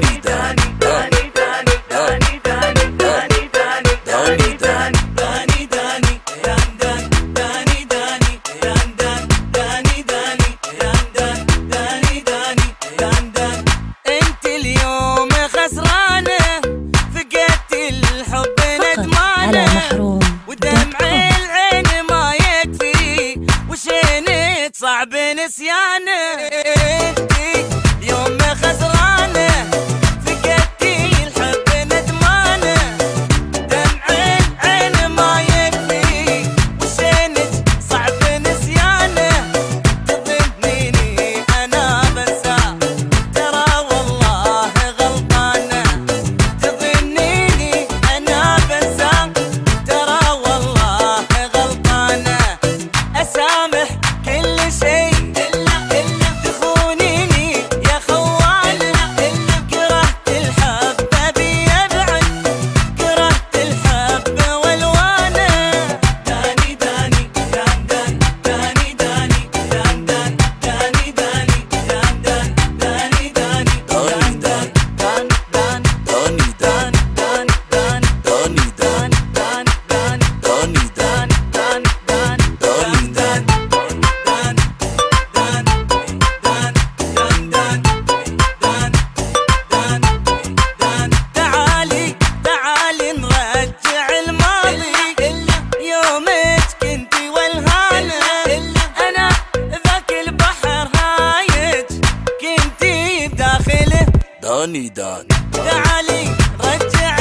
صعب نسيانه اليوم خسرانه فقدتي الحب ندمانه دمع العين ما يكفي وشينك صعب نسيانه تظنيني انا بنساه ترى والله غلطانه تظنيني انا بنساه ترى والله غلطانه اسامح كل شيء إلا تخونيني يا خوان كرهت الحب أبي أبعد كرهت الحب والوانه داني داني دان دان داني داني دان دان داني داني دان دان داني داني دان دان دان دان داني دان دان دان داني دان دان دان داني دان دان دان دان دان تعالي نرجع الماضي يومك كنتي والهانة أنا ذاك البحر هايج كنتي بداخله داني دان تعالي نرجع